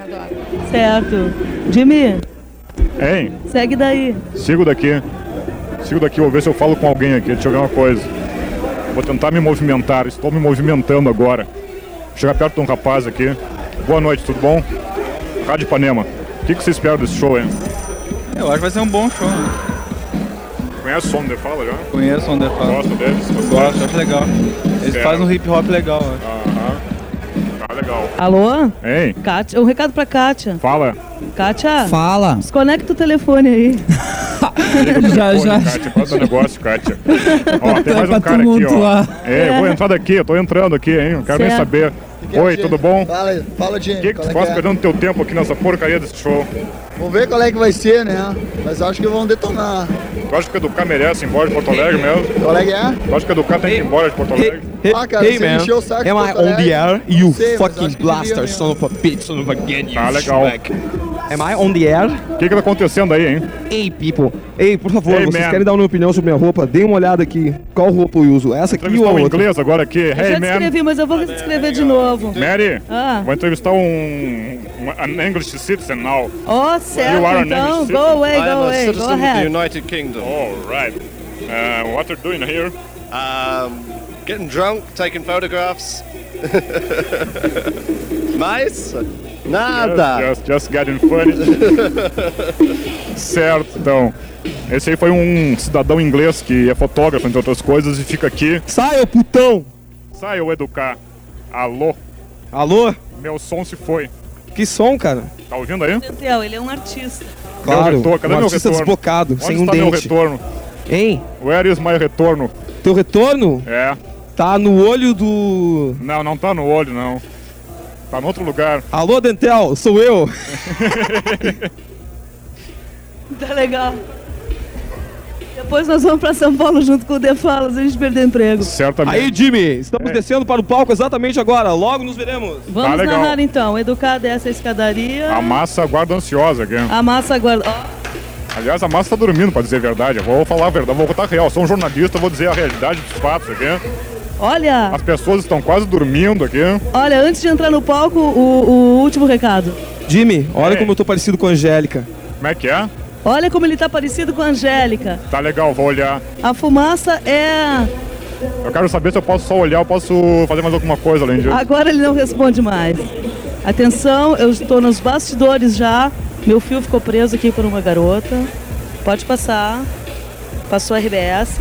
Certo. Jimmy, Hein? segue daí. Sigo daqui, vou ver se eu falo com alguém aqui, deixa eu ver uma coisa. Vou tentar me movimentar, estou me movimentando agora. Vou chegar perto de um rapaz aqui. Boa noite, tudo bom? Rádio Ipanema. O que você espera desse show, hein? Eu acho que vai ser um bom show. Conhece o Som de Fala já? Conheço onde fala. Gosta deles? Gosto, acho legal. Eles Certo. fazem um hip hop legal, eu acho. Aham. Tá legal. Alô? Hein? Kátia, um recado pra Kátia. Fala. Kátia, Fala. desconecta o telefone aí. Já. Kátia, qual é o teu negócio, Kátia? Ó, tem mais Pra um cara aqui, ó. tumultuar. É, eu vou entrar daqui, eu tô entrando aqui, hein? Não quero nem Certo. saber. Oi, tudo bom? Fala, Jimmy. O que tu faz perdendo teu tempo aqui nessa porcaria desse show? Vamos ver qual é que vai ser, né? Mas acho que vão detonar. Tu acha que o Educar merece ir embora de Porto Alegre mesmo? Qual é que é? Tu acha que o Educar tem que ir embora de Porto Alegre? Ah, cara, Hey você man, encheu o saco de am I Porto on the Alegre? air? You Não sei, mas fucking acho que blaster, devia son of a bitch, son of a gun, you Tá legal. schmack. Am I on the air? O que tá acontecendo aí, hein? Hey people, hey, por favor, Hey, vocês man. querem dar uma opinião sobre minha roupa? Deem uma olhada aqui. Qual roupa eu uso? Essa aqui ou Entrevistar a um outra? inglês agora aqui. Eu Hey, já man. descrevi, mas eu vou descrever de novo. Mary, Ah. vou entrevistar an English citizen now. Oh, certo, You are an então. English Go citizen. away, I go am a away. Go citizen of the ahead. United Kingdom. All right. What are you doing here? Getting drunk, taking photographs. Nice? Nada. Just getting funny. Certo, então. Esse aí foi um cidadão inglês que é fotógrafo, entre outras coisas, e fica aqui. Sai, ô putão! Sai, ô Educar. Alô? Alô? Meu som se foi. Que som, cara? Tá ouvindo aí? Dentel, ele é um artista. Claro, retorno, cadê um meu artista retorno? desbocado, Onde sem um está meu dente. retorno? Hein? Where is my retorno? Teu retorno É. tá no olho do... Não, não tá no olho, não. Tá no outro lugar. Alô, Dentel, sou eu. Tá legal. Depois nós vamos pra São Paulo junto com o The Falas, a gente perder emprego. Certamente. Aí, Jimmy, estamos descendo para o palco exatamente agora. Logo nos veremos. Vamos legal. narrar então. Educar dessa escadaria. A massa aguarda ansiosa aqui. A massa agora. Ó, Aliás, a massa tá dormindo, pra dizer a verdade. Eu vou falar a verdade, vou contar a real. Sou um jornalista, vou dizer a realidade dos fatos aqui. olha, As pessoas estão quase dormindo aqui. olha, antes de entrar no palco, o último recado. Jimmy, olha É. como eu tô parecido com a Angélica. Como é que é? Olha como ele tá parecido com a Angélica. Tá legal, vou olhar. A fumaça é. Eu quero saber se eu posso só olhar ou posso fazer mais alguma coisa além disso. Agora ele não responde mais. Atenção, eu estou nos bastidores já. Meu fio ficou preso aqui por uma garota. Pode passar. Passou a RBS.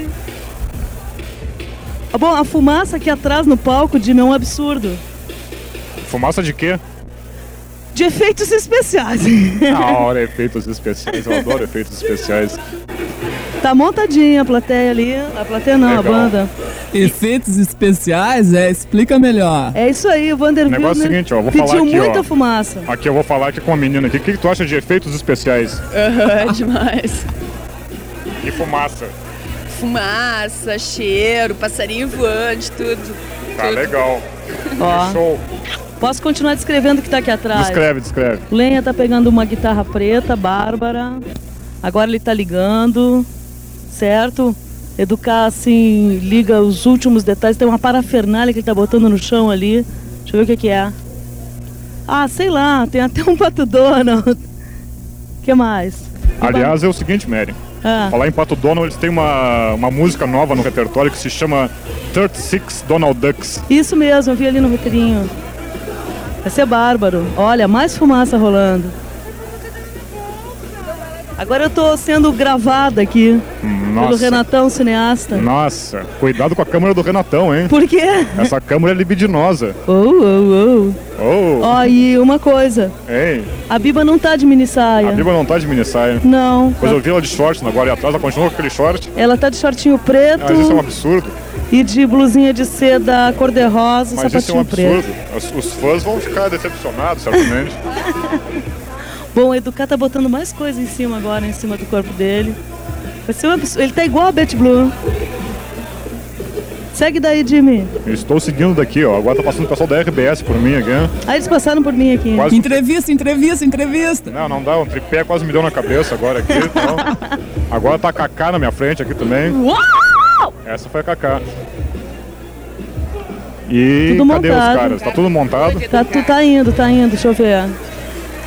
Ah, bom, a fumaça aqui atrás no palco, Jimmy, é um absurdo. Fumaça de quê? De efeitos especiais. A hora, efeitos especiais. Eu adoro efeitos especiais. Tá montadinha a plateia ali. A plateia não, Legal. a banda. Efeitos especiais, explica melhor. É isso aí, o Vander O negócio é o Wilner seguinte, ó, vou pediu falar aqui, muita ó. fumaça. Aqui eu vou falar aqui com a menina aqui. O que tu acha de efeitos especiais? É demais. E fumaça? Fumaça, cheiro, passarinho voante, tudo. Tá legal. Ó, Show. posso continuar descrevendo o que tá aqui atrás? Descreve. Lenha tá pegando uma guitarra preta, Bárbara. Agora ele tá ligando, certo? Educar, assim, liga os últimos detalhes. Tem uma parafernália que ele tá botando no chão ali. Deixa eu ver o que que é. Ah, sei lá, tem até um Pato Donald. O que mais? Aliás, é o seguinte, Mary. Ah, Falar em Pato Donald, eles têm uma música nova no repertório que se chama 36 Donald Ducks. isso mesmo, eu vi ali no roteirinho. Vai ser bárbaro. Olha, mais fumaça rolando. Agora eu tô sendo gravada aqui pelo Nossa. Renatão, cineasta. Nossa, cuidado com a câmera do Renatão, hein? Por quê? Essa câmera é libidinosa. Oh. Oh, Ó, e uma coisa, ei, a Biba não tá de mini saia. a Bíblia não tá de mini saia. Não, Depois eu vi ela de short agora e atrás, ela continua com aquele short. ela tá de shortinho preto Mas isso é um absurdo. e de blusinha de seda cor-de-rosa, Mas isso é um sapatinho preto. absurdo. Os fãs vão ficar decepcionados, certamente. Bom, o Educar tá botando mais coisa em cima agora, em cima do corpo dele. Vai ser um absurdo. Ele tá igual a Betty Blue. Segue daí, Jimmy. Eu estou seguindo daqui, ó. Agora tá passando o pessoal da RBS por mim aqui. Aí eles passaram por mim aqui. Quase... Entrevista. Não dá. Um tripé quase me deu na cabeça agora aqui. Então... Agora tá a Cacá na minha frente aqui também. Uau! Essa foi a Cacá. E Tudo cadê montado. os caras? Tá tudo montado? Tá indo, deixa eu ver.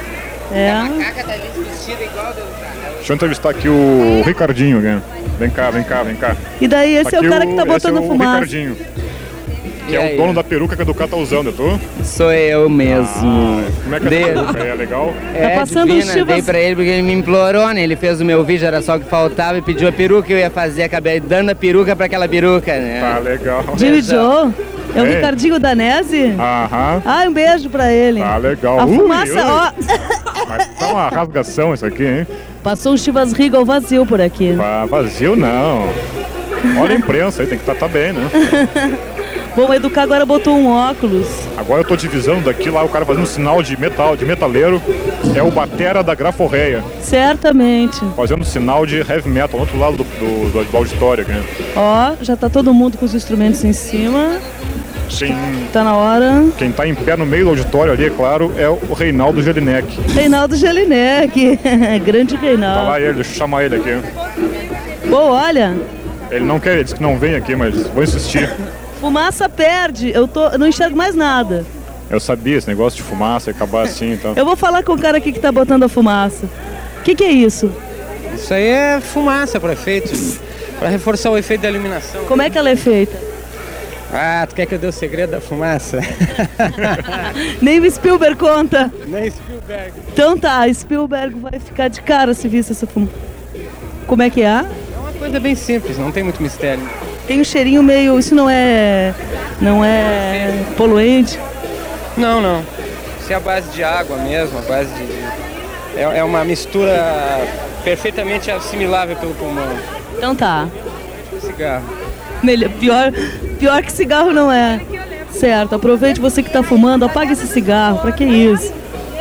É. Deixa eu entrevistar aqui o Ricardinho, né? Vem cá, vem cá, vem cá. E daí, esse é o Aqui cara que tá botando esse é o fumaça. Ricardinho, que é o dono da peruca que a Educar tá usando, é tu? Sou eu mesmo. Como é que é a peruca? É legal? É, Tá passando divina, chivas- dei pra ele porque ele me implorou, né? Ele fez o meu vídeo, era só o que faltava e pediu a peruca, eu ia fazer, acabei dando a peruca pra aquela peruca, né? Tá legal. Jimmy Joe. É o Ei. Ricardinho Danese? Aham. Ai, um beijo pra ele. Tá legal. A Ui, fumaça, ui. ó. Mas tá uma rasgação isso aqui, hein? Passou um Chivas Regal vazio por aqui. Vazio não. Olha a imprensa aí, tem que tá bem, né? Bom, o Educar agora botou um óculos. Agora eu tô divisando daqui lá, o cara fazendo sinal de metal, de metaleiro. É o batera da Graforreia, Certamente. fazendo sinal de heavy metal, do outro lado do auditório aqui. Ó, já tá todo mundo com os instrumentos em cima. Quem, Tá na hora. quem tá em pé no meio do auditório ali, é claro, é o Reinaldo Jelinek. Reinaldo Jelinek. Grande Tá Reinaldo. lá ele, deixa eu chamar ele aqui. Bom, olha. Ele não quer, ele disse que não vem aqui, mas vou insistir. Fumaça perde. Eu não enxergo mais nada. Eu sabia, esse negócio de fumaça ia acabar assim, então. Eu vou falar com o cara aqui que tá botando a fumaça. O que é isso? Isso aí é fumaça para efeito, para reforçar o efeito da iluminação. Como é que ela é feita? Ah, tu quer que eu dê o segredo da fumaça? Nem o Spielberg conta. Nem Spielberg. Então tá, Spielberg vai ficar de cara se visse essa fumaça. Como é que é? É uma coisa bem simples, não tem muito mistério. Tem um cheirinho meio... Isso não é poluente? Não, não. Isso é a base de água mesmo, a base de... É uma mistura perfeitamente assimilável pelo pulmão. Então tá. Cigarro. Melhor, pior que cigarro não é. Certo, aproveite você que tá fumando, apague esse cigarro. Pra que isso?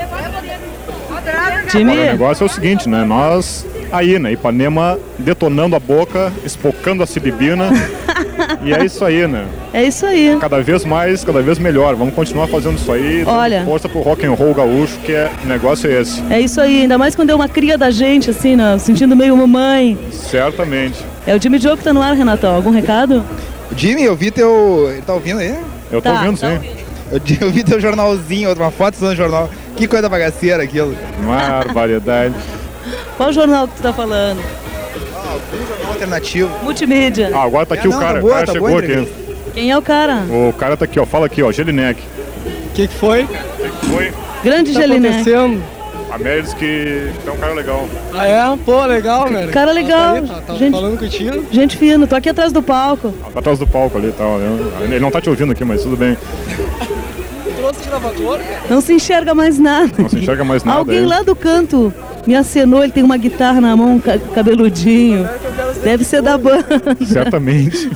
Jimmy? Agora, o negócio é o seguinte, né? Nós aí, né? Ipanema detonando a boca, espocando a silibina. E é isso aí, né? É isso aí. Cada vez mais, cada vez melhor. Vamos continuar fazendo isso aí. dando Olha. Força pro rock and roll gaúcho, que o negócio é esse. É isso aí, ainda mais quando é uma cria da gente, assim, né? Sentindo meio mamãe. Certamente. É o Jimmy Joe que tá no ar, Renatão. Algum recado? Jimmy, eu vi teu... Ele tá ouvindo aí? Eu tô Tá, ouvindo, tá sim. Eu vi teu jornalzinho, uma foto no jornal. Que coisa bagaceira aquilo. Barbaridade. Qual jornal que tu tá falando? Um jornal alternativo. Multimídia. Ah, agora tá aqui o não, cara. tá boa, O cara tá chegou boa a aqui. entrevista. Quem é o cara? O cara tá aqui, ó. Fala aqui, ó. Jelinek. O que foi? Foi. Grande Jelinek. A Mary disse que é um cara legal. Ah, é? Pô, legal, velho. Cara legal. Gente, contigo? gente fina, tô aqui atrás do palco. Tá atrás do palco ali e tal. Né? Ele não tá te ouvindo aqui, mas tudo bem. Trouxe gravador? Não se enxerga mais nada. Não se enxerga mais nada. Alguém aí. lá do canto me acenou, ele tem uma guitarra na mão, cabeludinho. Deve ser da banda. Certamente.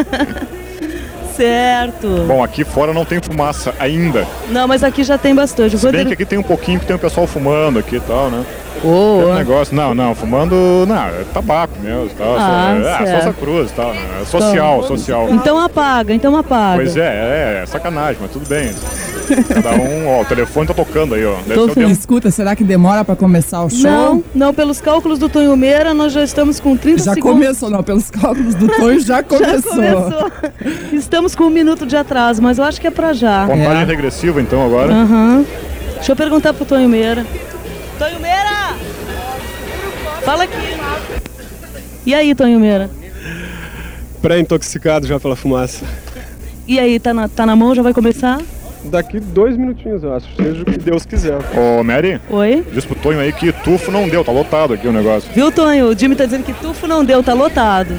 Certo. Bom, aqui fora não tem fumaça ainda. Não, mas aqui já tem bastante. Se bem que aqui tem um pouquinho que tem o pessoal fumando aqui e tal, né? Oh, Tem um negócio, não, fumando, não, é tabaco mesmo e tal. Só certo. essa cruz e tal, né? É social, social. Então apaga, então apaga. Pois é sacanagem, mas tudo bem. Cada um, ó, o telefone tá tocando aí, ó. Deve Tô ser o tempo. Escuta, será que demora pra começar o show? Não, pelos cálculos do Tonho Meira, nós já estamos com 30 Já segundos. começou, não. Pelos cálculos do Tonho, já começou. Já começou. Estamos com 1 minuto de atraso, mas eu acho que é pra já. Contagem regressiva, então, agora. Aham. Deixa eu perguntar pro Tonho Meira. Tonho Meira! Fala aqui. E aí, Tonho Meira? Pré-intoxicado já pela fumaça. E aí, tá na mão? Já vai começar? Daqui 2 minutinhos, eu acho. Seja o que Deus quiser. Ô, Mary, Oi? diz pro Tonho aí que tufo não deu, tá lotado aqui o negócio. Viu, Tonho? O Jimmy tá dizendo que tufo não deu, tá lotado.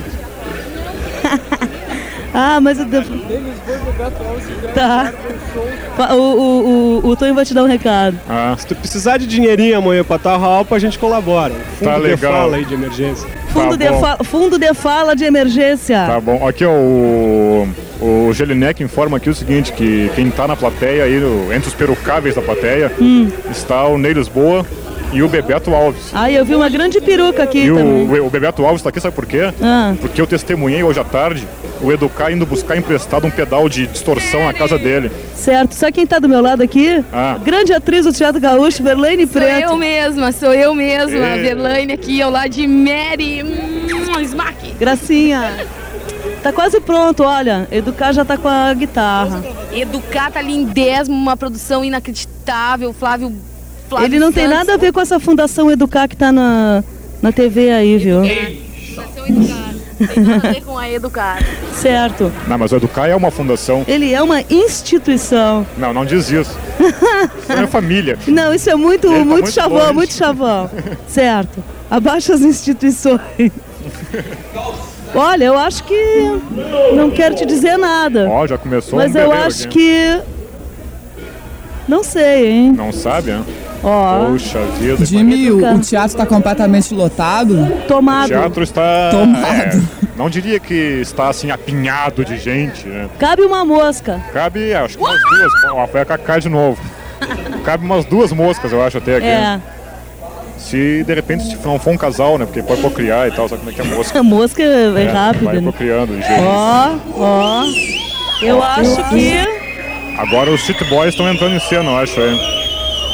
Ah, mas eu devo... Tá. O Tonho vai te dar um recado. Ah, Se tu precisar de dinheirinho amanhã pra Tarra Alpa, a gente colabora. Fundo Tá de legal. fala aí de emergência. Fundo de fala de emergência. tá bom. Aqui, ó, o Jelinek informa aqui o seguinte, que quem tá na plateia aí, entre os perucáveis da plateia, está o Ney Lisboa e o Bebeto Alves. Ai, eu vi uma grande peruca aqui E também. o Bebeto Alves tá aqui, sabe por quê? Ah. Porque eu testemunhei hoje à tarde o Educar indo buscar emprestado um pedal de distorção na casa dele. Certo. Sabe quem tá do meu lado aqui? Ah. Grande atriz do Teatro Gaúcho, Verlaine Preto. Sou eu mesma, Ei. Verlaine aqui ao lado de Mary Smack. Gracinha. Tá quase pronto, olha. Educar já tá com a guitarra. Educar tá lindésimo, uma produção inacreditável, Flávio Flávio Ele não tem Santos. nada a ver com essa Fundação Educar que tá na TV aí, viu? Fundação Educar. Tem nada a ver com a Educar. Certo. Não, mas o Educar é uma fundação. Ele é uma instituição. Não, não diz isso. Isso é família. Não, isso é muito, Ele tá muito muito chavão, longe. muito chavão. Certo. Abaixo as instituições. Olha, eu acho que não quero te dizer nada. Ó, já começou Mas um eu terreiro acho aqui. que... Não sei, hein? Não sabe, né? Ó. Puxa vida. Jimmy, o teatro está completamente lotado? O Tomado. teatro está... Tomado. Não diria que está assim apinhado de gente, né? Cabe uma mosca. Cabe, acho que umas duas. Ó, foi a Cacá de novo. Cabe umas 2 moscas, eu acho, até aqui. É. Se de repente se não for um casal, né? Porque pode procriar e tal, sabe como é que é mosca? A mosca é rápida, Vai né? procriando, ligeiro. Ó. Eu acho que... Agora os City Boys estão entrando em cena, eu acho, aí.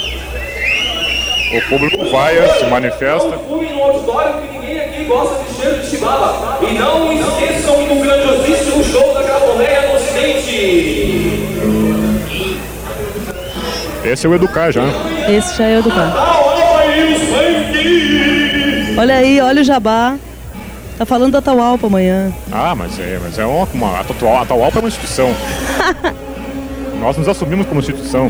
O público vai, se manifesta. Fume no auditório que ninguém aqui gosta de cheiro de chibaba. E não esqueçam do grandiosíssimo show da Caponeia no Ocidente. Esse é o Educar já. Esse já é o Educar. Olha aí, olha o Jabá. Tá falando da Atahualpa amanhã. Ah, mas é uma a Atahualpa é uma instituição. Nós nos assumimos como instituição.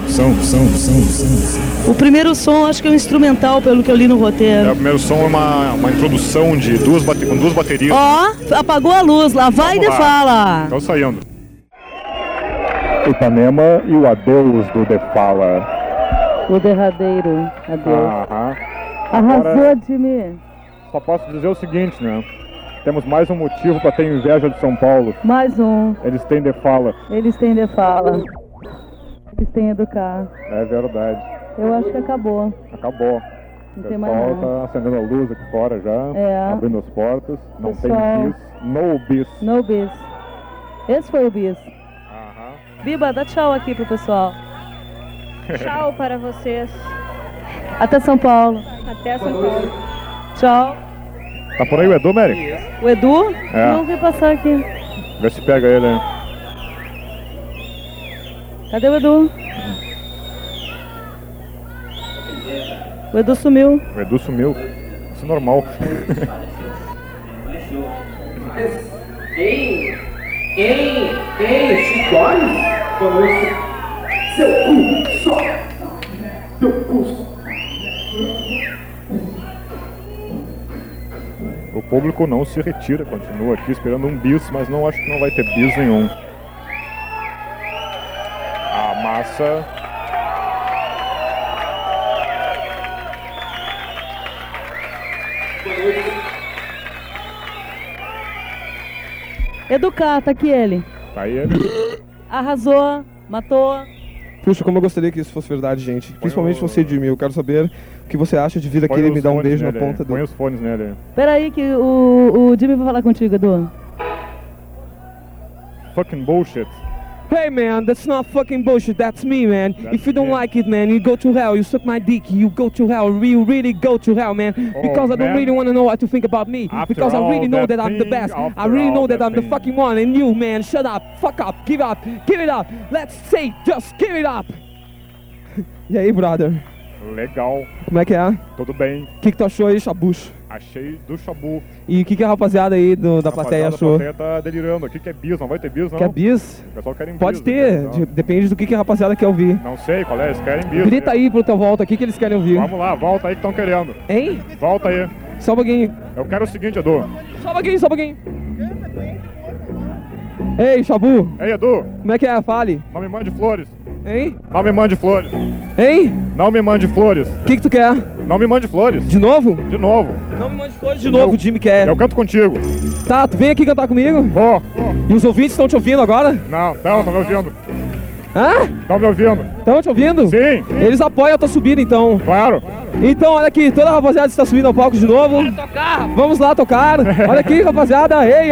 O primeiro som acho que é um instrumental, pelo que eu li no roteiro. O primeiro som é uma introdução de com 2 baterias. Ó, apagou a luz, lá vai Vamos de lá. fala. Estão saindo. Ipanema e o adeus do De Fala. O derradeiro, adeus. Aham. Arrasou, Agora, Jimmy. só posso dizer o seguinte, né? Temos mais um motivo para ter inveja de São Paulo. Mais um. Eles têm De Fala. Eles têm de fala. Eles têm Educar. É verdade. Eu acho que acabou. Acabou. Não O tem mais pessoal nada. tá acendendo a luz aqui fora já. É. Abrindo as portas. Não Pessoal. tem bis. No bis. No bis. Esse foi o bis. Biba, dá tchau aqui pro pessoal. Tchau para vocês. Até São Paulo. Até São Paulo. Tchau. Tá por aí o Edu, Mary? O Edu? É. Não vi passar aqui. Vê se pega ele aí. Cadê o Edu? O Edu sumiu. O Edu sumiu. Isso é normal. Ei, Chico Boys? Seu cu só. Seu cu só. O público não se retira, continua aqui esperando um bis, mas não acho que não vai ter bis nenhum. A massa... Educar, tá aqui ele. Tá aí ele. Arrasou, matou. Puxa, como eu gostaria que isso fosse verdade, gente. Principalmente você, Jimmy. Eu quero saber o que você acha de vir aqui e me dar um beijo na ponta do... Põe os fones nele. Peraí que o Jimmy vai falar contigo, Edu. Fucking bullshit. Hey man, that's not fucking bullshit, that's me man. If you don't like it man, you go to hell, you suck my dick, you go to hell, you really go to hell man. Because I don't really want to know what you think about me. Because I really know that I'm the best. I really know that I'm the fucking one. And you man, shut up, fuck up, give it up. Let's say, just give it up. E aí, brother? Legal. Como é que é? Tudo bem. O que tu achou aí, Chabucho? Achei do Chabu. E o que a rapaziada aí da plateia achou? A plateia tá delirando aqui, que é bis, não vai ter bis não. Quer bis? O pessoal quer bis. Pode ter, então. depende do que a rapaziada quer ouvir. Não sei qual é, eles querem bis. Grita aí pro teu volta, o que eles querem ouvir? Vamos lá, volta aí que estão querendo. Hein? Volta aí. Só um pouquinho. Eu quero o seguinte, Edu. Só um pouquinho. Ei, Chabu. Ei, Edu. Como é que é? Fale. Não me mande flores. Hein? Não me mande flores. Hein? Não me mande flores. O que tu quer? Não me mande flores. De novo? De novo. Não me mande flores de novo, o Jimmy quer. Eu canto contigo. Tá, tu vem aqui cantar comigo? Vou. E os ouvintes estão te ouvindo agora? Não, estão me ouvindo. Hã? Estão me ouvindo. Estão te ouvindo? Sim. Eles apoiam a tua subida então. Claro. Então, olha aqui, toda a rapaziada está subindo ao palco de novo. Vamos lá tocar. Olha aqui, rapaziada. Ei.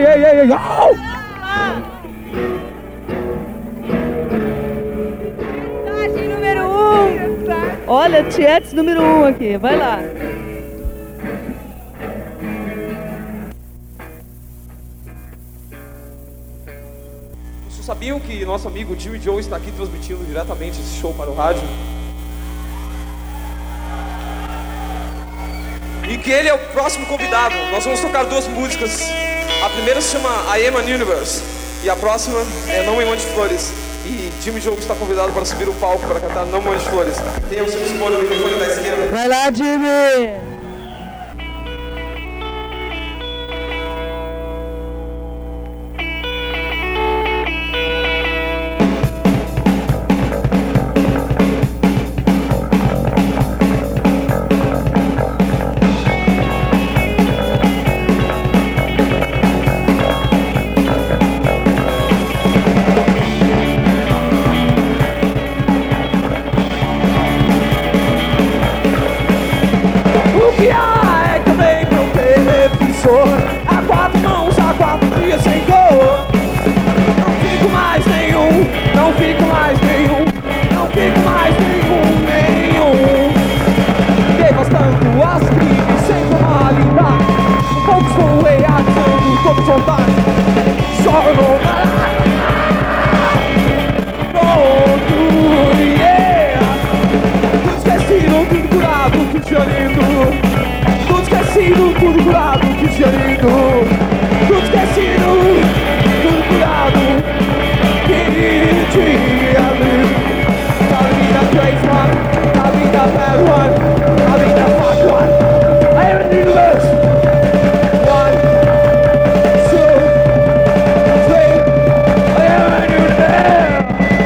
Número 1. Olha, Tietz número 1 aqui, vai lá. Vocês sabiam que nosso amigo Jimmy Joe está aqui transmitindo diretamente esse show para o rádio? e que ele é o próximo convidado. Nós vamos tocar 2 músicas. A primeira se chama I Am an Universe e a próxima é Não Me Mande Flores. E Jimmy Diogo está convidado para subir o palco para cantar Não Me Mande Flores. Tenha o seu dispor no microfone da esquerda. Vai lá, Jimmy! A 4 mãos, a 4 dias sem cor. Não fico mais nenhum, não fico mais nenhum, não fico mais nenhum. Devastando as crimes sem formalidade. Poucos vão reagindo, todos vontade. Choro no pronto, yeah. Tudo esquecido, tudo curado, tudo chorando. Tudo esquecido, tudo curado, tudo chorando. Tudo esquecido, tudo curado. A vida crazy one, a vida bad one, a vida fuck one. I am an universe. 1, 2, 3. I am an universe.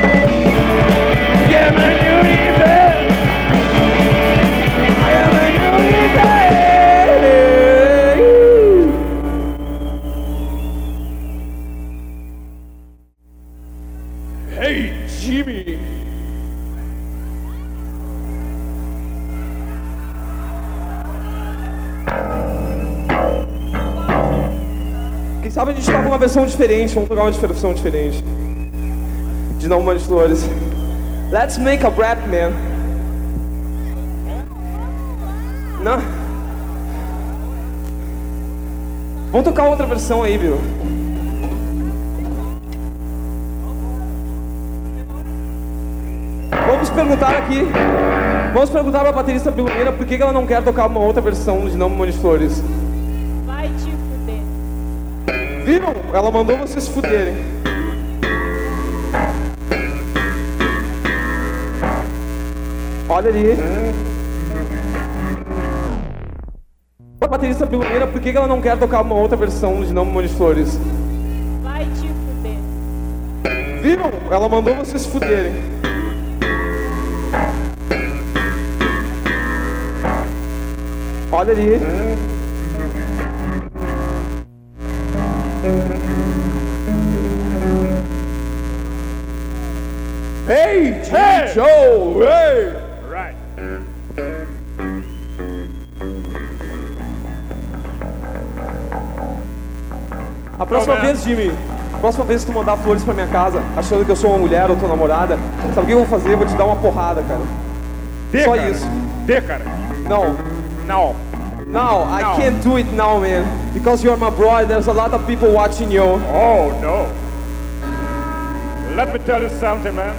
I am an universe. I am an universe. Hey, Jimmy! Quem sabe a gente toca uma versão diferente, vamos tocar uma versão diferente de Não Me Mande Flores. Let's make a rap, man. Não? Vamos tocar outra versão aí, viu? Vamos perguntar pra baterista Bilumeira por que ela não quer tocar uma outra versão de Não Me Mande Flores. Vai te fuder. Viram? Ela mandou vocês se fuderem. Olha ali. A baterista Bilumeira por que ela não quer tocar uma outra versão de Não Me Mande Flores. Vai te fuder. Viram? Ela mandou vocês se fuderem. Olha ali. Hey, Joe! Hey! Right. A próxima vez, Jimmy, a próxima vez que tu mandar flores pra minha casa, achando que eu sou uma mulher ou tua namorada, sabe o que eu vou fazer? Eu vou te dar uma porrada, cara. Só cara. isso. Cara. Não. Não. No, I can't do it now, man. Because you're my brother, there's a lot of people watching you. Oh, no. Let me tell you something, man.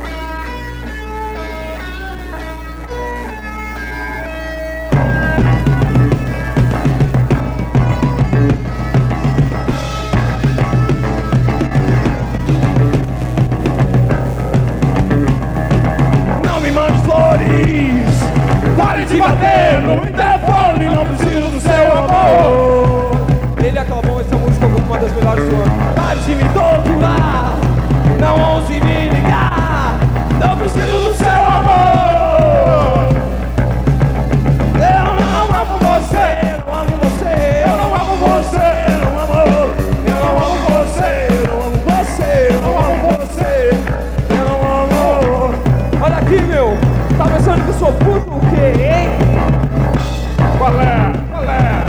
Não me mande flores. Pare de bater no interfone, não preciso do seu amor. Ele acabou essa música como uma das melhores do ano. Pare de me torturar, não ouse me ligar, não preciso do seu amor. Eu não amo você, eu não amo você, eu não amo você, eu não amo. Eu não amo você, eu não amo você, eu não amo você, eu não amo. Olha aqui, meu. Tá pensando que eu sou puto o quê, hein? Qual é? Qual é?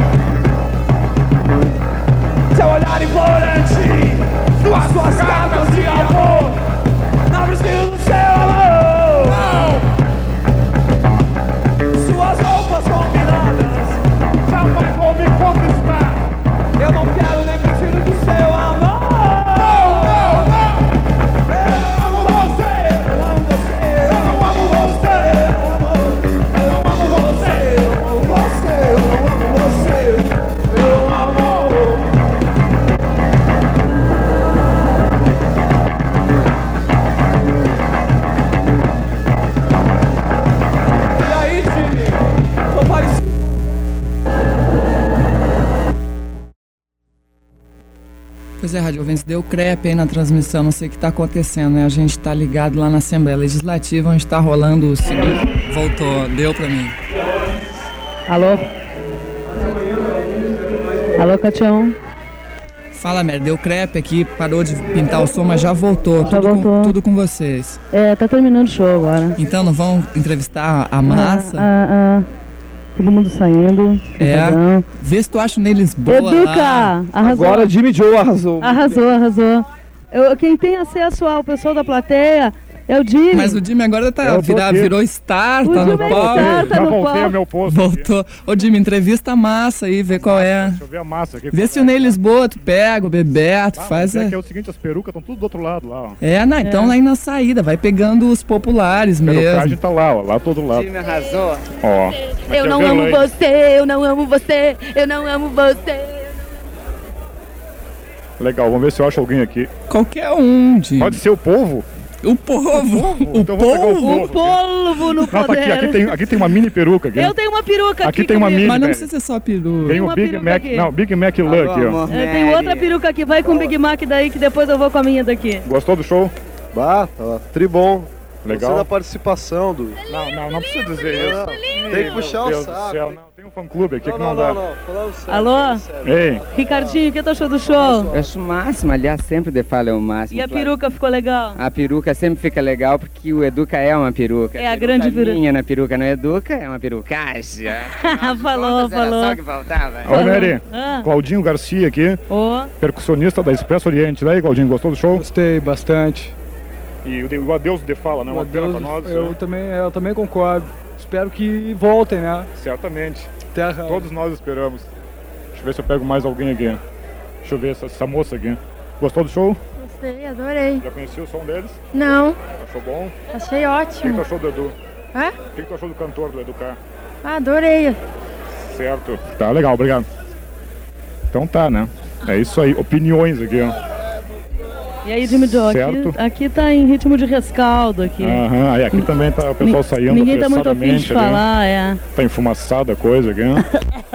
Seu olhar implorante, suas cartas de amor, não preciso do seu amor. Não. Pois é, Rádio Ouvintes, deu crepe aí na transmissão, não sei o que tá acontecendo, né? A gente tá ligado lá na Assembleia Legislativa, onde tá rolando o seguinte. Voltou, deu pra mim. Alô? Alô, Catião? Fala, merda, deu crepe aqui, parou de pintar o som, mas já voltou. Já voltou. Tudo com vocês. Tá terminando o show agora. Então não vão entrevistar a massa? Todo mundo saindo. Vê se tu acha neles boa. Educa! Lá. Arrasou. Agora Jimmy Joe arrasou. Arrasou. Quem tem acesso ao pessoal da plateia é o Jimmy. Mas o Jimmy agora virou star, tá no palco. Já voltei ao meu posto. Voltou. Ô Jimmy, entrevista a massa aí, vê qual é. Deixa eu ver a massa aqui. Vê se o Ney Lisboa, tu pega, o Bebeto, faz... Mas é o seguinte, as perucas estão tudo do outro lado lá, ó. Então lá aí na saída, vai pegando os populares mesmo. A perucagem tá lá, ó, lá todo lado. Jimmy arrasou. Ó. Eu não amo você, eu não amo você, eu não amo você. Legal, vamos ver se eu acho alguém aqui. Qualquer um, Jimmy. Pode ser o povo? O povo? Então vou pegar O polvo no poder. Aqui tem uma mini peruca. Aqui. Eu tenho uma peruca aqui. Aqui tem uma mini. Mas não precisa ser só peruca. Tem o Big Mac. aqui. Não, Big Mac Luck aqui, ó. Eu tenho outra peruca aqui. Vai com o Big Mac daí que depois eu vou com a minha daqui. Gostou do show? Bah, tá tribom. Legal. Gostei da participação do... Não precisa dizer isso. Tem que puxar o saco. Não, tem um fã-clube aqui que não dá. Falando sério. Alô? Ei. Ricardinho, o que tu achou do show? Eu acho o máximo, aliás, sempre de fala é o máximo. E a peruca ficou legal? A peruca sempre fica legal porque o Educa é uma peruca. É a grande peruca. Minha na peruca não Educa, é uma perucagem. Falou. Era só que faltava. Olha, Mary, Claudinho Garcia aqui, percussionista da Expresso Oriente. Daí, Claudinho, gostou do show? Gostei bastante. E o Adeus de Fala, né? Uma pena pra nós. Eu também concordo. Espero que voltem, né? Certamente. Terra. Todos nós esperamos. Deixa eu ver se eu pego mais alguém aqui. Deixa eu ver essa moça aqui. Gostou do show? Gostei, adorei. Já conhecia o som deles? Não. Achou bom? Achei O ótimo. que tu achou do Edu? Hã? O que tu achou do cantor, do Educar? Adorei. Certo. Tá, legal, obrigado. Então tá, né? É isso aí. Opiniões aqui, ó. E aí, Jimmy Joe, aqui tá em ritmo de rescaldo aqui. Aham, aqui também tá o pessoal saindo. Ninguém tá muito afim de falar, Tá enfumaçada a coisa aqui, né?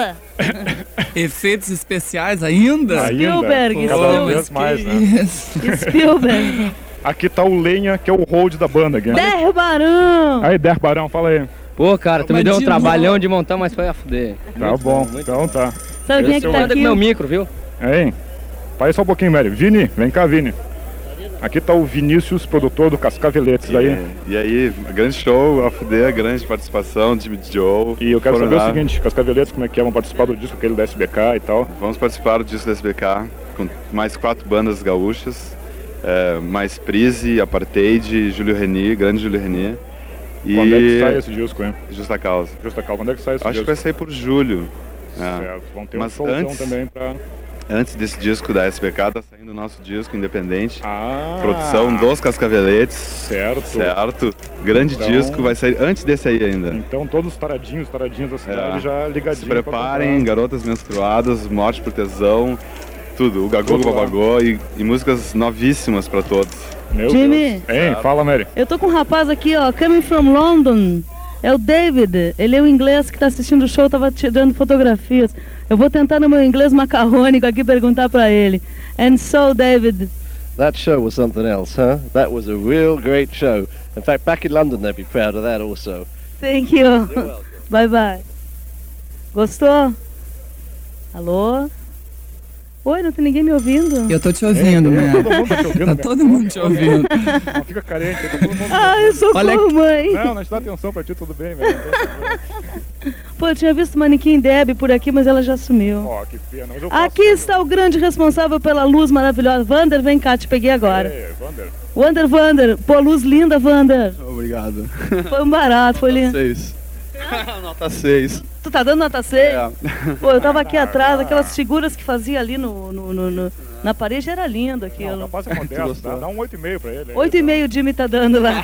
Efeitos especiais ainda? Spielberg, cada vez mais, né? Spielberg. Aqui tá o Lenha, que é o hold da banda aqui. Der Barão! Aí, Der Barão, fala aí. Pô, cara, tu me deu um trabalhão de montar, mas foi a fuder. Tá bom, então tá. Sabe quem é que tá aqui? Meu micro, viu? Hein? Para só um pouquinho, Mary. Vini, vem cá, Vini. Aqui tá o Vinícius, produtor do Cascaveletes. E aí, grande show, a fuder, grande participação, Jimmy Joe. E eu quero saber o seguinte, Cascaveletes, como é que é? Vão participar do disco aquele da SBK e tal? Vamos participar do disco da SBK, com mais 4 bandas gaúchas, mais Prise, Apartheid, Júlio Reni, grande Júlio Reni. Quando é que sai esse disco, hein? Justa Causa. Justa Causa, quando é que sai esse disco? Acho que vai sair por julho. Certo, vão ter um showzão também pra... Antes desse disco da SBK, tá saindo o nosso disco independente. Produção dos Cascaveletes. Certo. Grande disco, vai sair antes desse aí ainda. Então todos os taradinhos da cidade já ligadinhos. Se preparem, Garotas Menstruadas, Morte por Tesão, tudo. O Gagô, o Babagô e músicas novíssimas pra todos. Meu Jimmy. Deus. Hein, fala, Mary. Eu tô com um rapaz aqui, ó, coming from London. É o David, ele é o inglês que tá assistindo o show, tava tirando fotografias. Eu vou tentar no meu inglês macarrônico aqui perguntar pra ele. And so, David. That show was something else, huh? That was a real great show. In fact, back in London they'd be proud of that also. Thank you. Bye bye. Gostou? Alô? Oi, não tem ninguém me ouvindo? Eu tô te ouvindo, né? Todo mundo tá te ouvindo. Tá todo mundo te ouvindo. Não fica carente, tá todo mundo... Eu sou mãe. Não te dá atenção pra ti, tudo bem, velho. Pô, eu tinha visto o manequim Deb por aqui, mas ela já sumiu. Ó, que pena. Mas eu aqui está o grande responsável pela luz maravilhosa. Vander, vem cá, te peguei agora. Vander. Pô, luz linda, Vander. Obrigado. Foi um barato, foi lindo. 6. Nota 6. Tu tá dando nota 6? Pô, eu tava aqui atrás, aquelas figuras que fazia ali na parede, era lindo aquilo. Não, capaz acontece, dá um 8,5 pra ele. 8,5 o Jimmy tá dando lá.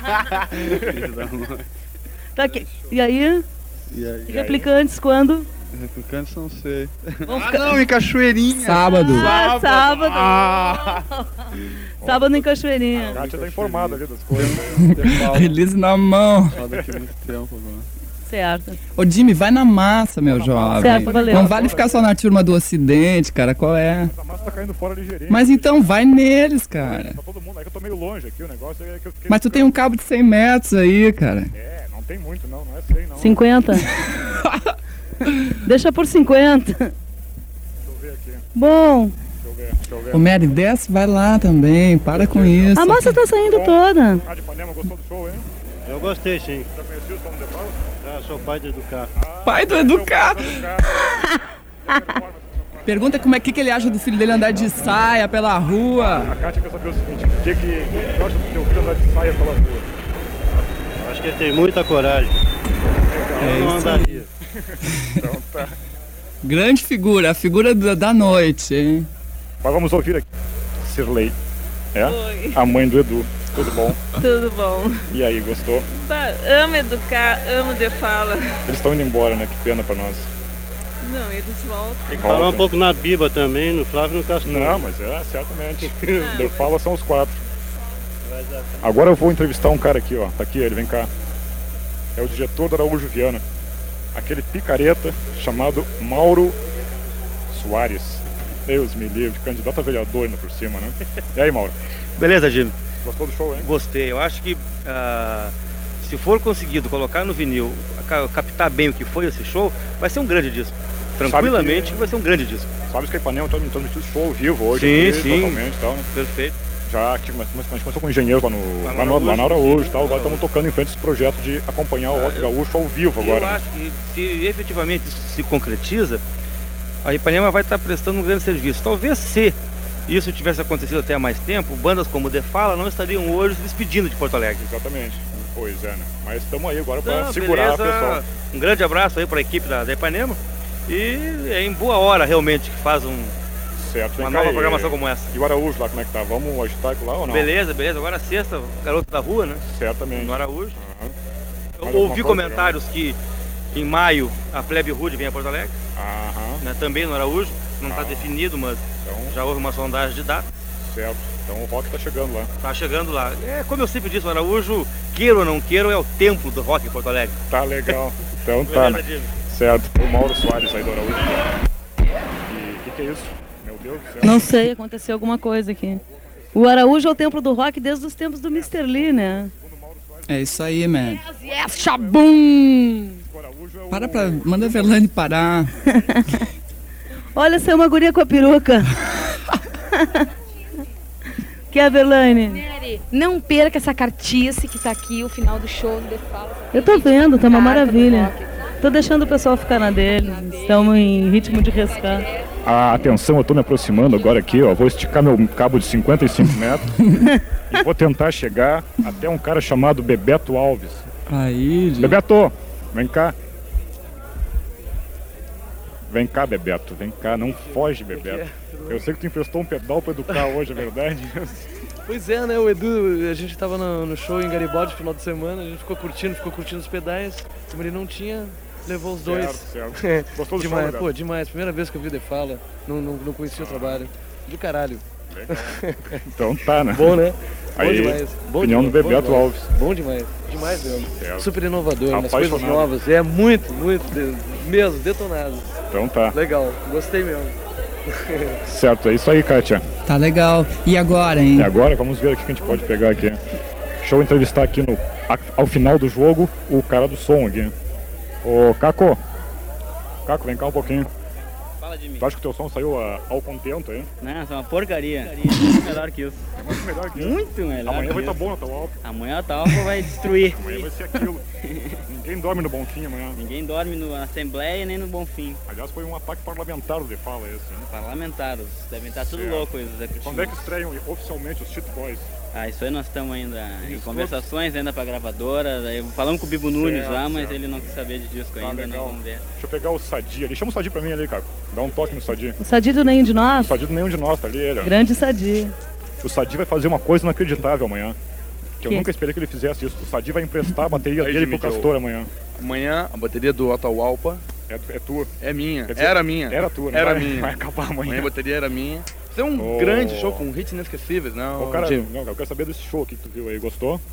Tá aqui. E aí? E replicantes quando? Replicantes não sei. Não, em Cachoeirinha. Sábado. Sábado. Sábado em Cachoeirinha. A Kátia tá informada ali das coisas. Release na mão. Daqui muito tempo agora. Certo. Ô Jimmy, vai na massa, meu jovem. Certo, valeu. Não vale ficar só na turma do Ocidente, cara, qual é? Essa massa tá caindo fora ligeirinho. Mas então vai neles, cara. Tá todo mundo, é que eu tô meio longe aqui, o negócio é que eu fiquei... Mas tu tem um cabo de 100 metros aí, cara. É, não tem muito não é 100 não. 50? Deixa por 50. Deixa eu ver aqui. Bom. Deixa eu ver. Ô, Mary, desce, vai lá também, para com isso. A massa tá saindo toda. Ah, de Ipanema, gostou do show, hein? Eu gostei, sim. Já conhecia o Som de Fala? Já sou pai do Educar. Pai do Educar. Pergunta como é que ele acha do filho dele andar de saia pela rua. A Kátia quer saber o seguinte, o que gosta do teu filho andar de saia pela rua? Acho que ele tem muita coragem. Eu não andaria. Então tá. Grande figura, a figura da noite, hein? Mas vamos ouvir aqui. Cirlei. É? Oi. A mãe do Edu. Tudo bom? Tudo bom. E aí, gostou? Tá, amo educar, amo de fala. Eles estão indo embora, né? Que pena pra nós. Não, eles voltam. Tem que falar um pouco na Biba também, no Flávio e no Castor. Não, mas certamente. De fala são os 4. Agora eu vou entrevistar um cara aqui, ó. Tá aqui ele, vem cá. É o diretor da Araújo Viana. Aquele picareta chamado Mauro Soares. Deus me livre, candidato a vereador ainda por cima, né? E aí, Mauro? Beleza, Jimmy? Gostou do show, hein? Gostei. Eu acho que se for conseguido colocar no vinil, captar bem o que foi esse show, vai ser um grande disco. Tranquilamente vai ser um grande disco. Sabe que a Ipanema está transmitindo show ao vivo hoje? Sim, aqui, sim. Totalmente, tal, né? Perfeito. Já que a gente começou com o engenheiro lá na Araújo e tal, agora estamos tocando em frente esse projeto de acompanhar o Rock Gaúcho ao vivo agora. Eu acho que se efetivamente isso se concretiza, a Ipanema vai estar prestando um grande serviço. Talvez se isso tivesse acontecido até há mais tempo, bandas como o The Fala não estariam hoje se despedindo de Porto Alegre. Exatamente. Pois é, né? Mas estamos aí agora para segurar beleza. o pessoal. Um grande abraço aí para a equipe da Ipanema. E é em boa hora realmente que faz uma nova programação como essa. E o Araújo lá, como é que tá? Vamos agitar lá ou não? Beleza. Agora sexta, garoto da rua, né? Certamente. No Araújo. Eu ouvi comentários que em maio a Plebe Rude vem a Porto Alegre. Né? Também no Araújo. Não está definido, mas já houve uma sondagem de data. Certo. Então o rock está chegando lá. Está chegando lá. É, como eu sempre disse, o Araújo, queira ou não queira, é o templo do rock em Porto Alegre. Tá legal. Então tá, né? Certo. O Mauro Soares aí do Araújo. E o que é isso? Meu Deus do céu. Não sei, aconteceu alguma coisa aqui. O Araújo é o templo do rock desde os tempos do Mr. Lee, né? É isso aí, man. Yes, Chabum! Manda a Verlaine parar. Olha, essa é uma guria com a peruca. Que é a Verlaine? Mary, não perca essa cartice que tá aqui, o final do show do The Fala. Eu tô vendo, tá uma maravilha. Tô deixando o pessoal ficar na dele. Estamos em ritmo de rescar. Atenção, eu tô me aproximando agora aqui, ó. Vou esticar meu cabo de 55 metros e vou tentar chegar até um cara chamado Bebeto Alves. Aí, Bebeto, vem cá. Vem cá, Bebeto, vem cá, não foge, Bebeto. Eu sei que tu emprestou um pedal para educar hoje, é verdade? Pois é, né, o Edu, a gente tava no show em Garibaldi no final de semana, a gente ficou curtindo os pedais, como ele não tinha, levou os dois. Certo. Gostou do demais, show, pô, demais, primeira vez que eu vi o The Fala, não conhecia o trabalho, do caralho. Legal. Então tá, né? Bom, né? Aí, bom demais. Opinião do Bebeto Alves. Bom demais, demais mesmo. Certo. Super inovador, nas coisas Apaixonado. novas, é muito, mesmo, detonado. Então tá. Legal, gostei mesmo. Certo, é isso aí, Kátia. Tá legal. E agora, hein? E agora, vamos ver o que a gente pode pegar aqui. Deixa eu entrevistar aqui ao final do jogo o cara do som aqui. Ô, Caco, vem cá um pouquinho. Fala de mim. Tu acha que o teu som saiu ao contento aí? Não, isso é uma porcaria. Muito melhor que isso. É muito melhor que isso? Muito melhor. Amanhã que vai estar isso. bom na tua alta. Amanhã a tua alta vai destruir. Amanhã vai ser aquilo. Ninguém dorme no Bonfim amanhã. Ninguém dorme na Assembleia nem no Bonfim. Aliás, foi um ataque parlamentar de fala esse, né? Parlamentares, devem estar tudo Certo. louco eles. Quando é que estreiam oficialmente os Cheat Boys? Isso aí nós estamos ainda em conversações ainda pra gravadora. Daí falamos com o Bibo Nunes lá, mas ele não quis saber de disco ainda, nós vamos ver. Deixa eu pegar o Sadi ali. Chama o Sadi pra mim ali, Caco. Dá um toque no Sadi. O Sadi do Nenhum de Nós? O Sadi do Nenhum de Nós, tá ali ele. Ó. Grande Sadi. O Sadi vai fazer uma coisa inacreditável amanhã. Que eu Que? nunca esperei que ele fizesse isso. O Sadi vai emprestar a bateria dele pro Castor amanhã. Amanhã a bateria do Atahualpa é tua. É minha. Quer dizer, era minha. Era tua, né? Era Vai- minha. vai acabar amanhã. A bateria era minha. Isso é um grande show com hits inesquecíveis, não? Ô, cara, Jim? não, eu quero saber desse show aqui que tu viu aí. Gostou?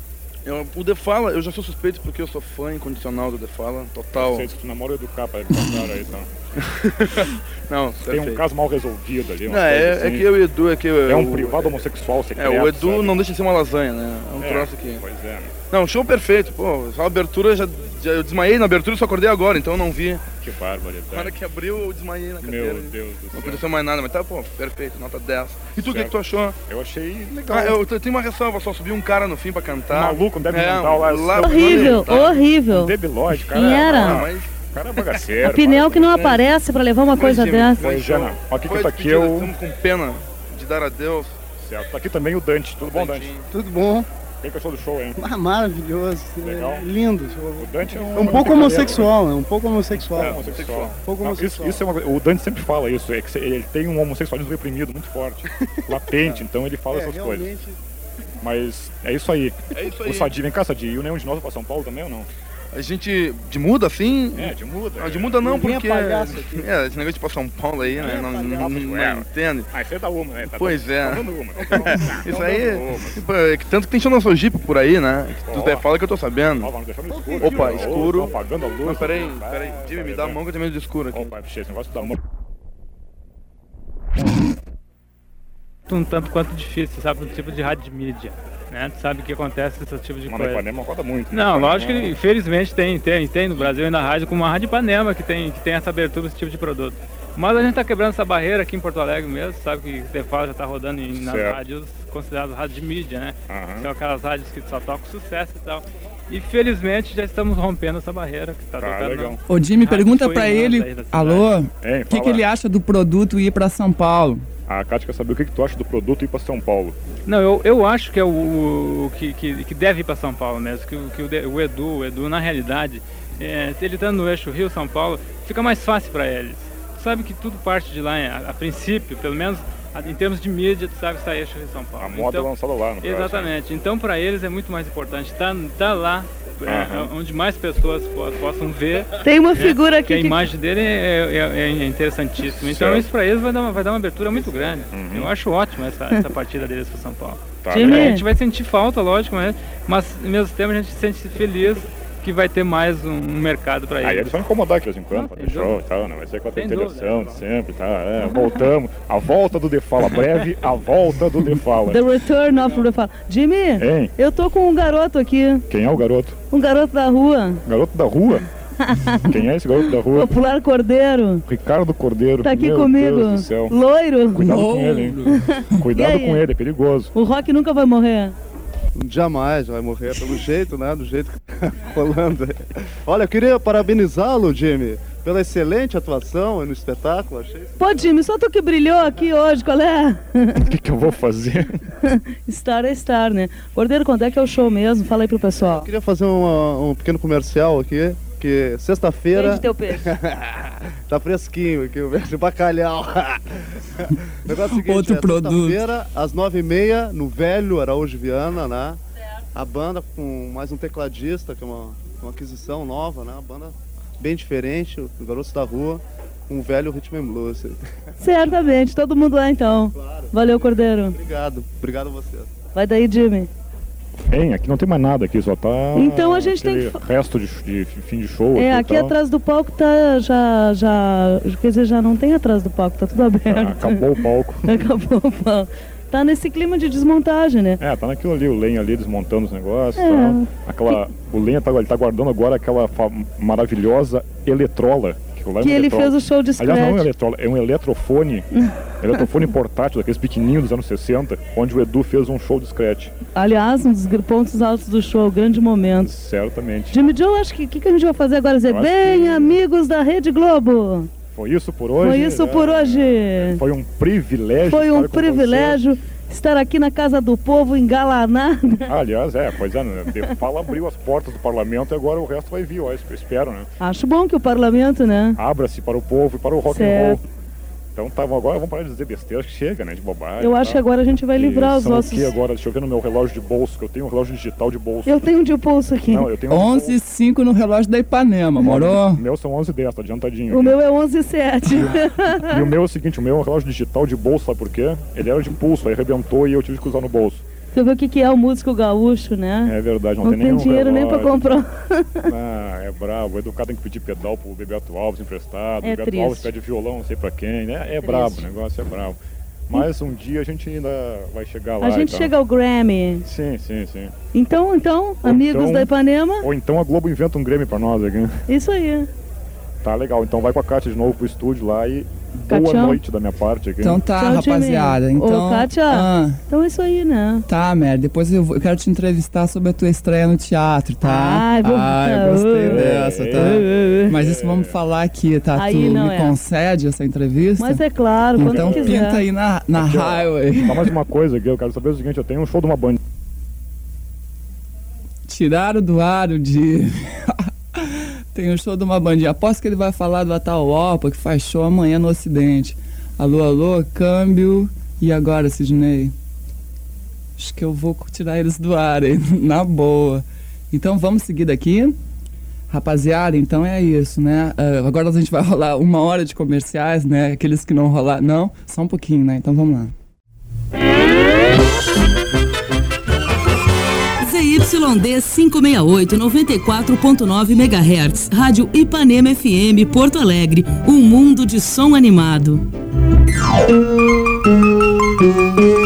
O The Fala, eu já sou suspeito porque eu sou fã incondicional do The Fala, total. Eu sei, se tu namora o Edu Capa, claro aí, tá? Não, tem um caso mal resolvido ali. Não, é que eu e o Edu, é um privado homossexual secreto. O Edu sabe? Não deixa de ser uma lasanha, né? É um troço aqui. Pois é, né? Não, show perfeito, pô. Só a abertura, eu desmaiei na abertura e só acordei agora, então eu não vi. Que barbaridade. Na hora que abriu, eu desmaiei na cadeira. Meu Deus do céu. Não aconteceu mais nada, mas tá, pô, perfeito, nota 10. E tu, o que tu achou? Eu achei legal. Eu tenho uma ressalva, só subiu um cara no fim pra cantar. Maluco, um débil mental lá. Horrível, horrível. Um debilóide, cara. Quem era? O cara é bagaceiro. A pneu que não aparece pra levar uma coisa dessa. Pois, Jana, aqui que tá aqui eu... Estamos com pena de dar adeus. Certo, tá aqui também o Dante. Tudo bom, Dante? Tudo bom. Quem que achou do show, hein? Maravilhoso. Legal. Lindo. O Dante é um pouco homossexual, né? Um pouco homossexual. É, homossexual. Um pouco homossexual. Isso o Dante sempre fala isso, é que ele tem um homossexualismo reprimido muito forte, latente, então ele fala essas coisas. Mas é isso aí. O Sadi, vem cá, Sadi, e o nenhum de nós vai pra São Paulo também ou não? A gente de muda assim? De muda. De muda não, ninguém porque. Esse negócio de ir pra São Paulo aí, né? Não entende. Ah, isso aí dá uma, né? Pois é. Isso aí. Tanto que tem show na Sojipa por aí, né? Tu até fala que eu tô sabendo. Opa, escuro. Apagando a luz. Não, peraí. Jimmy, me dá a mão que eu tenho medo de escuro aqui. Opa, esse negócio da mão. Um tanto quanto difícil, sabe? Um tipo de rádio de mídia. Né? Tu sabe o que acontece nesse tipo de coisa. Mas Ipanema roda muito. Não, lógico que infelizmente tem no Brasil ainda rádio como a Rádio Ipanema que tem essa abertura desse tipo de produto. Mas a gente está quebrando essa barreira aqui em Porto Alegre mesmo, sabe que o Defala já está rodando nas rádios consideradas rádios de mídia, né? São aquelas rádios que só tocam sucesso e tal. E felizmente já estamos rompendo essa barreira que está tocando. Legal. Ô Jimmy, pergunta para ele, alô, o que ele acha do produto ir para São Paulo? A Kátia quer saber o que tu acha do produto ir para São Paulo. Não, eu acho que é o que deve ir para São Paulo mesmo, que o Edu, na realidade, ele estando no eixo Rio-São Paulo, fica mais fácil para eles. Tu sabe que tudo parte de lá, a princípio, pelo menos em termos de mídia, tu sabe que está eixo Rio-São Paulo. A moda é lançada lá, no exatamente. Caso, né? Então, para eles é muito mais importante estar lá, onde mais pessoas possam ver. Tem uma figura aqui que a imagem dele é interessantíssima. Então isso para eles vai dar uma abertura muito grande. Eu acho ótimo essa partida deles para São Paulo. Tá, a gente vai sentir falta, lógico, mas ao mesmo tempo a gente se sente feliz que vai ter mais um mercado para eles. Aí eles vão incomodar de vez em quando, fazer show e tal, né? Vai ser com a interação de sempre, tá? Voltamos. A volta do Defala, breve, a volta do Defala. The return of Defala. Jimmy, hein? Eu tô com um garoto aqui. Quem é o garoto? Um garoto da rua. Garoto da rua? Quem é esse garoto da rua? Popular Cordeiro. Ricardo Cordeiro. Tá aqui Meu comigo. Deus do céu. Loiro. Cuidado com ele, hein? Cuidado com ele, é perigoso. O Rock nunca vai morrer. Jamais vai morrer, pelo jeito, né? Do jeito que tá rolando. Olha, eu queria parabenizá-lo, Jimmy, pela excelente atuação no espetáculo. Achei... Pô, Jimmy, só tu que brilhou aqui hoje, qual é? O que eu vou fazer? Star é Star, né? Cordeiro, quando é que é o show mesmo? Fala aí pro pessoal. Eu queria fazer um pequeno comercial aqui, que sexta-feira... Vende teu peixe. Tá fresquinho aqui, o peixe bacalhau. O negócio é o seguinte, outro produto. Sexta-feira, às 9h30, no Velho Araújo Viana, né? A banda com mais um tecladista, que é uma aquisição nova, né? Uma banda bem diferente, o Garotos da Rua, com o velho Rhythm and Blues. Certamente, todo mundo lá então. Claro. Valeu, Cordeiro. Obrigado a você. Vai daí, Jimmy. Hein, aqui não tem mais nada, aqui só tá. Então a gente tem que. Resto de fim de show. Aqui atrás do palco tá quer dizer, já não tem atrás do palco, tá tudo aberto. Acabou o palco. Acabou o palco. Tá nesse clima de desmontagem, né? Tá naquilo ali, o Lenha ali desmontando os negócios. Tá. O Lenha ele tá guardando agora aquela maravilhosa eletrola. Que ele fez o show de scratch. Aliás, não é um eletrola, é um eletrofone. Eletrofone portátil, daqueles pequenininhos dos anos 60, onde o Edu fez um show de scratch. Aliás, um dos pontos altos do show, grande momento. Certamente. Jimmy Joe, acho que o que a gente vai fazer agora? Dizer, bem, amigos da Rede Globo. Foi isso por hoje? Foi isso por hoje. Foi um privilégio. Foi um privilégio estar aqui na Casa do Povo, engalanada. Aliás, Defala abriu as portas do parlamento e agora o resto vai vir, eu espero, né? Acho bom que o parlamento, né? Abra-se para o povo e para o rock and roll. Então agora vamos parar de dizer besteira, que chega, né, de bobagem. Eu acho que agora a gente vai livrar os nossos... Aqui agora, deixa eu ver no meu relógio de bolso, que eu tenho um relógio digital de bolso. Eu tenho um de bolso aqui. Não, eu tenho 11h05 no relógio da Ipanema, morou? O meu são 11h10, tá adiantadinho. O meu é 11h07. E o meu é o seguinte, o meu é um relógio digital de bolso, sabe por quê? Ele era de pulso, aí arrebentou e eu tive que usar no bolso. Você vê o que é o músico gaúcho, né? É verdade, não tem dinheiro nem pra comprar. É brabo. O Educado tem que pedir pedal pro Bebeto Alves emprestado. É Bebeto triste. Alves pede violão, não sei pra quem, né? É brabo, o negócio é brabo. Mas um dia a gente ainda vai chegar lá. A gente chega ao Grammy. Sim. Então, amigos da Ipanema. Ou então a Globo inventa um Grammy pra nós aqui. Isso aí. Tá legal, então vai com a Kátia de novo pro estúdio lá e Catião. boa noite da minha parte aqui. Então tá, Tchau, rapaziada. Jimmy. Então, Ô, Kátia, então é isso aí, né? Tá, Mer, depois eu quero te entrevistar sobre a tua estreia no teatro, tá? Eu gostei dessa, tá? Mas isso vamos falar aqui, tá? Aí tu não me é. concede essa entrevista? Mas é claro, quando então quiser. pinta aí na Aqui, ó, highway. Só mais uma coisa aqui, eu quero saber o seguinte, eu tenho um show de uma banda. Tiraram do ar o dia. Tem um show de uma bandinha. Aposto que ele vai falar do Atahualpa, que faz show amanhã no Ocidente. Alô, câmbio. E agora, Sidney? Acho que eu vou tirar eles do ar, hein? Na boa. Então vamos seguir daqui. Rapaziada, então é isso, né? Agora a gente vai rolar 1 hora de comerciais, né? Aqueles que não rolar... Não, só um pouquinho, né? Então vamos lá. ZYD 568, 94.9 MHz, Rádio Ipanema FM, Porto Alegre, um mundo de som animado.